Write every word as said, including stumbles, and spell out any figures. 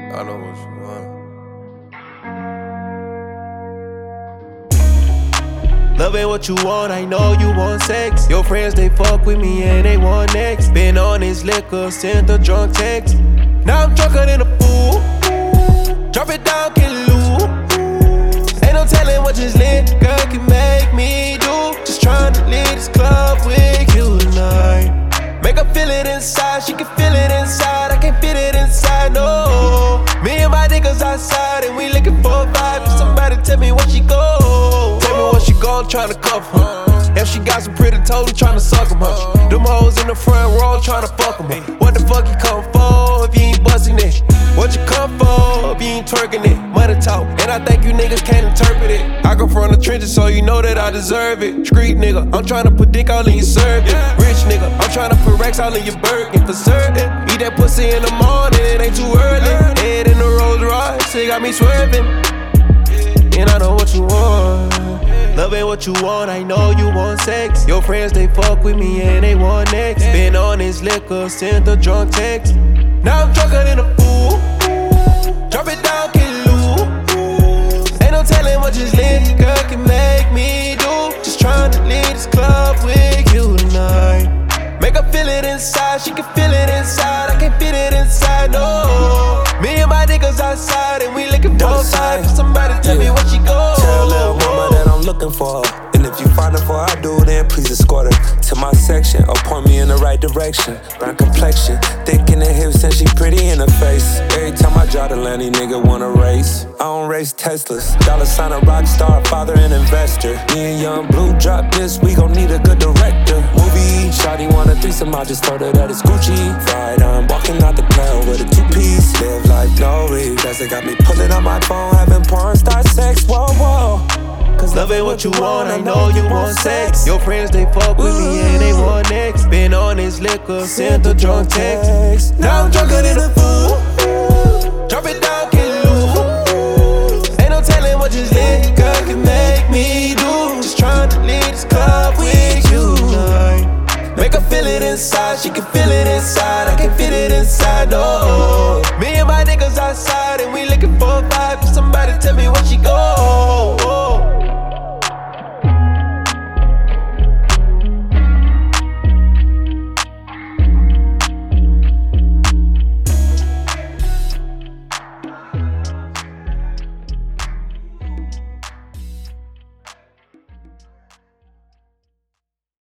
I know what you want. Love ain't what you want, I know you want sex. Your friends, they fuck with me and they want next. Been on this liquor, sent a drunk text. Now I'm drunker than a fool. Drop it down, can lose. Ain't no telling what this lit girl can make me do. Just trying to leave this club with you tonight. Make her feel it inside, she can feel it inside. I can't fit it inside, no. Me and my niggas outside and we looking for a vibe. Somebody tell me what she go. Tell me what she go, I'm tryna cuff her. If she got some pretty toes, I'm tryna suck 'em, huh? Them hoes in the front row, tryna fuck 'em, huh? What the fuck you come for if you ain't busting it? What you come for if you ain't twerking it? Money talk, and I think you niggas can't interpret it. I come from the trenches, so you know that I deserve it. Street nigga, I'm tryna put dick all in your serving. Rich nigga, I'm tryna put racks all in your Birkin for certain. Eat that pussy in the morning, it ain't too early. Head in the Rolls Royce, it got me swerving. And I know what you want. Love ain't what you want, I know you want sex. Your friends, they fuck with me and they want next. Been on this liquor, sent a drunk text. Now I'm drunker than a fool. Drop it down, can lose. Ain't no telling what this lit girl can make me do. Just trying to leave this club with you tonight. Make her feel it inside, she can feel it inside. I can't fit it inside, no. Me and my niggas outside and we looking for a vibe. Somebody tell yeah. me what she go. Tell little mama that I'm looking for her. And if you find her before I do, then please escort her to my section or point me in the right direction. Brown complexion, thick in the hips and she pretty in the face. Every time I drive the land, these nigga wanna race. I don't race Teslas. Dollar sign a rock star, father and investor. Me and Young Blue drop this, we gon' need a good director. Movie, shawty want a threesome, I just told her that it's Gucci. Friday, I'm walking out the plane with a two-piece. Live life, no regrets. They got me pulling on my phone, having porn star sex. Whoa, whoa. Cause love ain't what you want, I know you want sex. Your friends, they fuck with me and they want next. Been on this liquor, sent a drunk text. Now I'm drunker than a fool. Drop it down, can lose. Ain't no telling what this lit girl can make me do. Just trying to leave this club with you tonight. Make her feel it inside, she can feel it inside. I can't fit it inside, no. Me and my niggas outside and we looking for a vibe. Somebody tell me what she go.